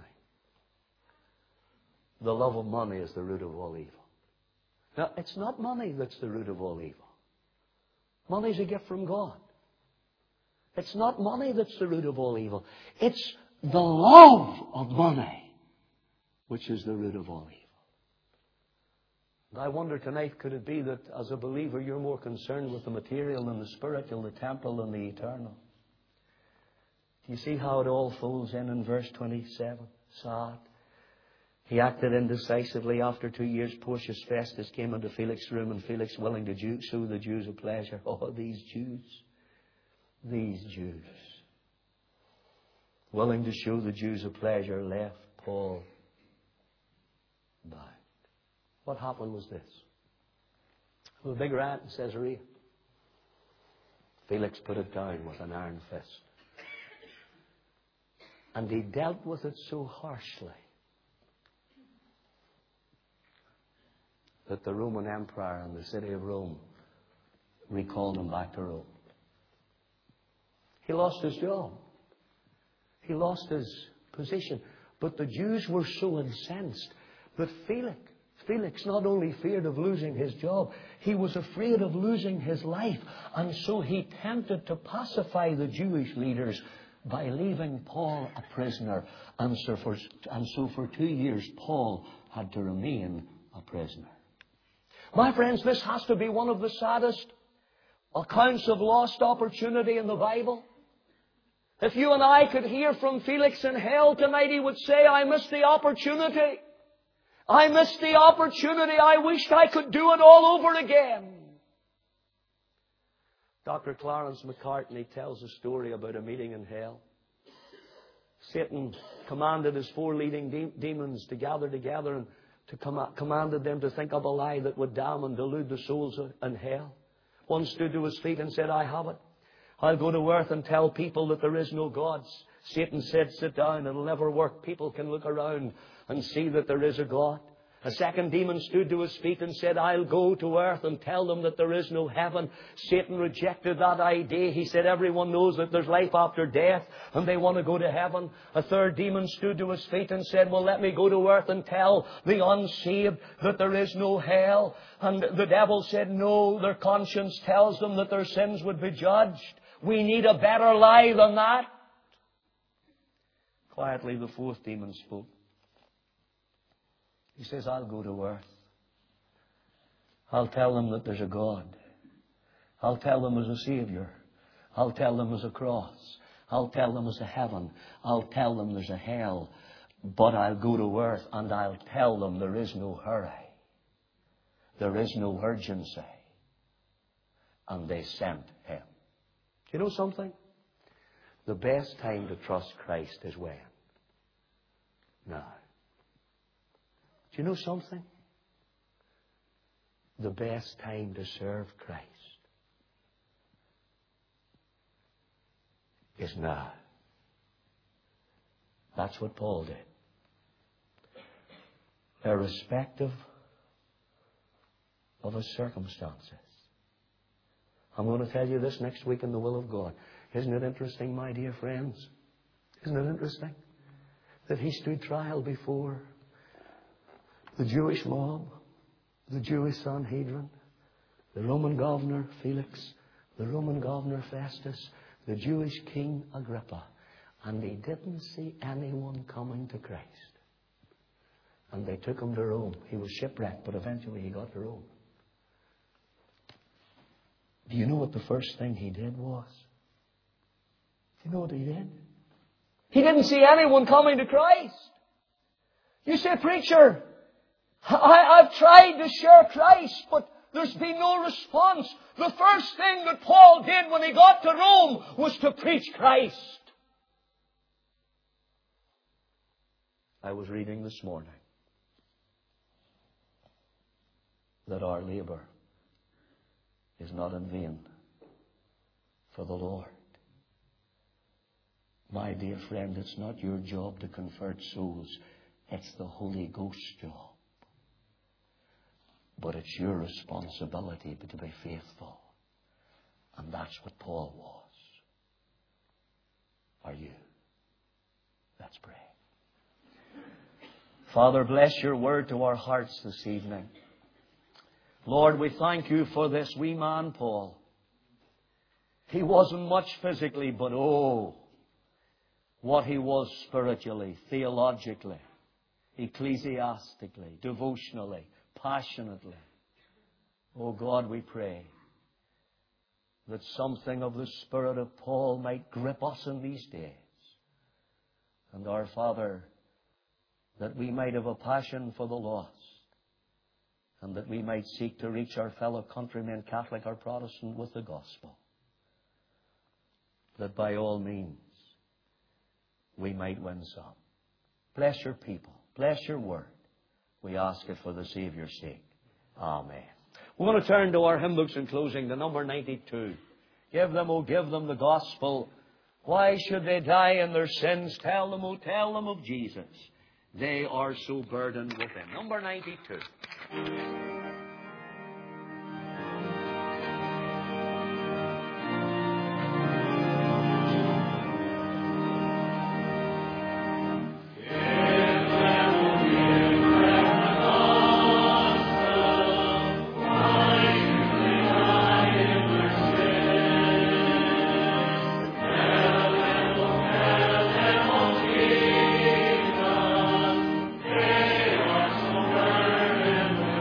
The love of money is the root of all evil. Now, it's not money that's the root of all evil. Money's a gift from God. It's not money that's the root of all evil. It's the love of money which is the root of all evil. And I wonder tonight, could it be that as a believer you're more concerned with the material than the spiritual, the temporal than the eternal? Do you see how it all folds in in verse twenty-seven? Sad. He acted indecisively. After two years, Porcius Festus came into Felix's room, and Felix, willing to Jew, show the Jews a pleasure. Oh, these Jews. These Jews. Willing to show the Jews a pleasure, left Paul bound. What happened was this. There was a big riot in Caesarea. Felix put it down with an iron fist. And he dealt with it so harshly that the Roman Empire and the city of Rome recalled him back to Rome. He lost his job. He lost his position. But the Jews were so incensed that Felix Felix not only feared of losing his job, he was afraid of losing his life. And so he tempted to pacify the Jewish leaders by leaving Paul a prisoner. And so for, and so for two years, Paul had to remain a prisoner. My friends, this has to be one of the saddest accounts of lost opportunity in the Bible. If you and I could hear from Felix in hell tonight, he would say, I missed the opportunity. I missed the opportunity. I wished I could do it all over again. Doctor Clarence McCartney tells a story about a meeting in hell. Satan commanded his four leading de- demons to gather together and to com- commanded them to think of a lie that would damn and delude the souls in hell. One stood to his feet and said, I have it. I'll go to earth and tell people that there is no gods. Satan said, sit down, it'll never work. People can look around and see that there is a God. A second demon stood to his feet and said, I'll go to earth and tell them that there is no heaven. Satan rejected that idea. He said, everyone knows that there's life after death and they want to go to heaven. A third demon stood to his feet and said, well, let me go to earth and tell the unsaved that there is no hell. And the devil said, no, their conscience tells them that their sins would be judged. We need a better lie than that. Quietly, the fourth demon spoke. He says, I'll go to earth. I'll tell them that there's a God. I'll tell them there's a Savior. I'll tell them there's a cross. I'll tell them there's a heaven. I'll tell them there's a hell. But I'll go to earth and I'll tell them there is no hurry. There is no urgency. And they sent him. Do you know something? The best time to trust Christ is when? Now. Do you know something? The best time to serve Christ is now. That's what Paul did. Irrespective of his circumstances. I'm going to tell you this next week in the will of God. Isn't it interesting, my dear friends? Isn't it interesting that he stood trial before the Jewish mob, the Jewish Sanhedrin, the Roman governor Felix, the Roman governor Festus, the Jewish king Agrippa, and he didn't see anyone coming to Christ. And they took him to Rome. He was shipwrecked, but eventually he got to Rome. Do you know what the first thing he did was? Do you know what he did? He didn't see anyone coming to Christ. You say, preacher, I, I've tried to share Christ, but there's been no response. The first thing that Paul did when he got to Rome was to preach Christ. I was reading this morning that our labour is not in vain for the Lord. My dear friend, it's not your job to convert souls. It's the Holy Ghost's job. But it's your responsibility to be faithful. And that's what Paul was. Are you? Let's pray. Father, bless your word to our hearts this evening. Lord, we thank you for this wee man, Paul. He wasn't much physically, but oh, what he was spiritually, theologically, ecclesiastically, devotionally, passionately. Oh God, we pray that something of the spirit of Paul might grip us in these days. And our Father, that we might have a passion for the lost, and that we might seek to reach our fellow countrymen, Catholic or Protestant, with the gospel. That by all means we might win some. Bless your people. Bless your word. We ask it for the Saviour's sake. Amen. We're going to turn to our hymn books in closing, to number ninety-two. Give them, oh, give them the gospel. Why should they die in their sins? Tell them, oh, tell them of Jesus. They are so burdened with him. Number ninety-two. Amen.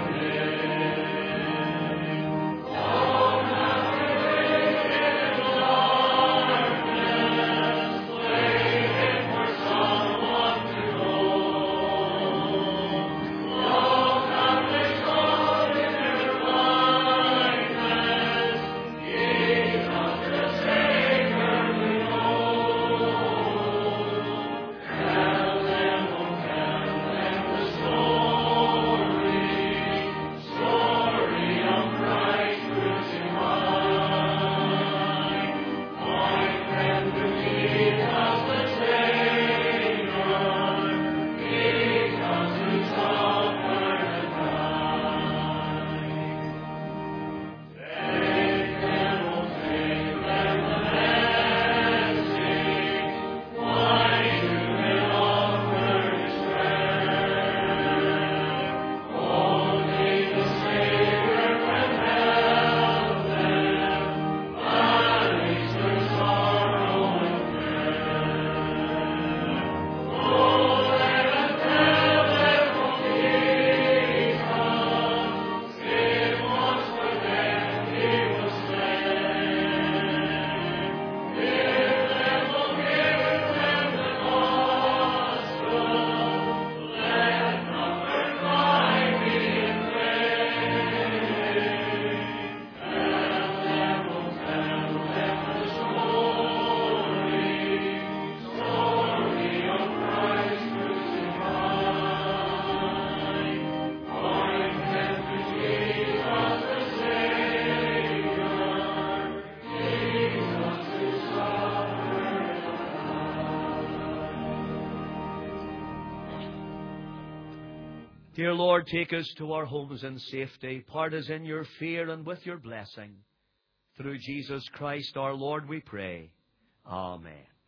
Dear Lord, take us to our homes in safety. Part us in your fear and with your blessing. Through Jesus Christ our Lord we pray. Amen.